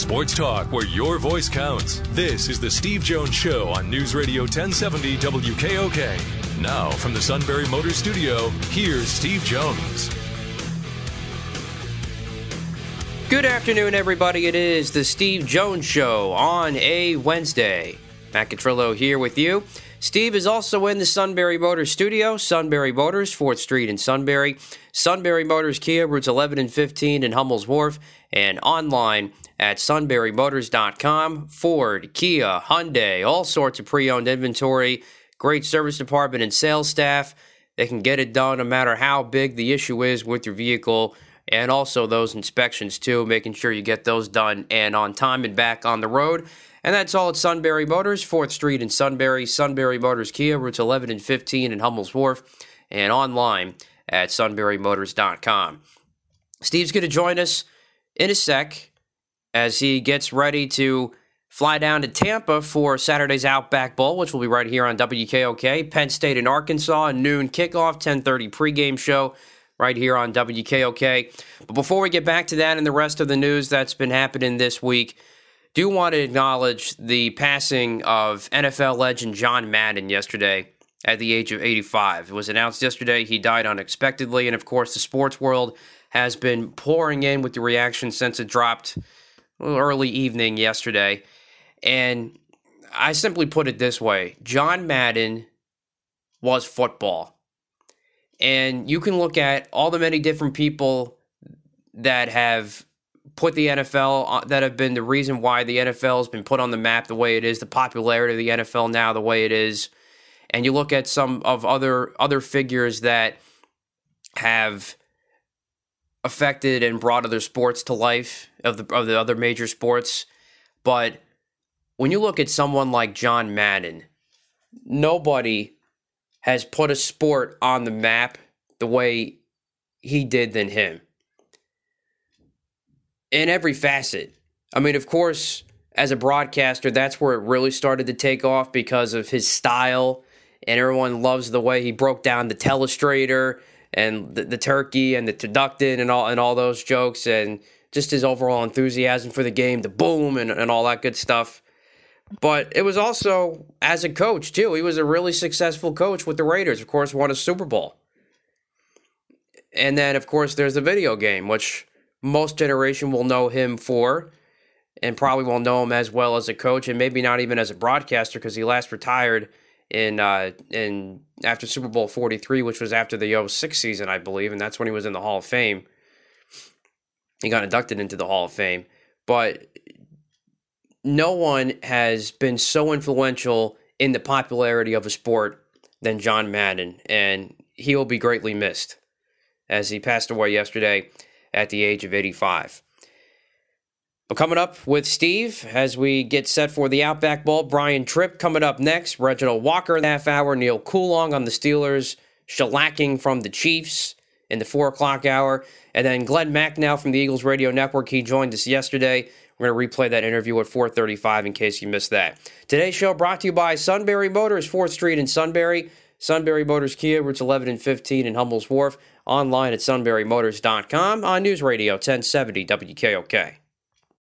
Sports talk where your voice counts. This is the Steve Jones Show on News Radio 1070 WKOK. Now, from the Sunbury Motor Studio, here's Steve Jones. Good afternoon, everybody. It is the Steve Jones Show on a Wednesday. Matt Catrillo here with you. Steve is also in the Sunbury Motors studio. Sunbury Motors, 4th Street in Sunbury. Sunbury Motors Kia, routes 11 and 15 in Hummel's Wharf. And online at sunburymotors.com. Ford, Kia, Hyundai, all sorts of pre-owned inventory. Great service department and sales staff. They can get it done no matter how big the issue is with your vehicle. And also those inspections, too, making sure you get those done and on time and back on the road. And that's all at Sunbury Motors, 4th Street in Sunbury. Sunbury Motors Kia, routes 11 and 15 in Hummel's Wharf. And online at sunburymotors.com. Steve's going to join us in a sec as he gets ready to fly down to Tampa for Saturday's Outback Bowl, which will be right here on WKOK. Penn State and Arkansas, noon kickoff, 10:30 pregame show. Right here on WKOK. But before we get back to that and the rest of the news that's been happening this week, do want to acknowledge the passing of NFL legend John Madden yesterday at the age of 85. It was announced yesterday he died unexpectedly, and of course the sports world has been pouring in with the reaction since it dropped early evening yesterday. And I simply put it this way: John Madden was football. And you can look at all the many different people that have put the NFL, that have been the reason why the NFL has been put on the map the way it is, the popularity of the NFL now the way it is. And you look at some of other figures that have affected and brought other sports to life, of the other major sports. But when you look at someone like John Madden, nobody has put a sport on the map the way he did than him. In every facet. I mean, of course, as a broadcaster, that's where it really started to take off because of his style, and everyone loves the way he broke down the telestrator and the turkey and the turducken and all those jokes, and just his overall enthusiasm for the game, the boom and all that good stuff. But it was also as a coach, too. He was a really successful coach with the Raiders. Of course, won a Super Bowl. And then, of course, there's the video game, which most generation will know him for, and probably will know him as well as a coach, and maybe not even as a broadcaster, because he last retired in after Super Bowl 43, which was after the 06 season, I believe, and that's when he was in the Hall of Fame. He got inducted into the Hall of Fame. But no one has been so influential in the popularity of a sport than John Madden, and he will be greatly missed as he passed away yesterday at the age of 85. But coming up with Steve as we get set for the Outback Bowl, Brian Tripp coming up next, Reginald Walker in the half hour, Neil Coulong on the Steelers shellacking from the Chiefs in the 4 o'clock hour, and then Glenn Macnow from the Eagles Radio Network. He joined us yesterday. We're going to replay that interview at 4:35 in case you missed that. Today's show brought to you by Sunbury Motors, 4th Street in Sunbury. Sunbury Motors Kia, routes 11 and 15 in Hummel's Wharf. Online at sunburymotors.com on News Radio 1070 WKOK.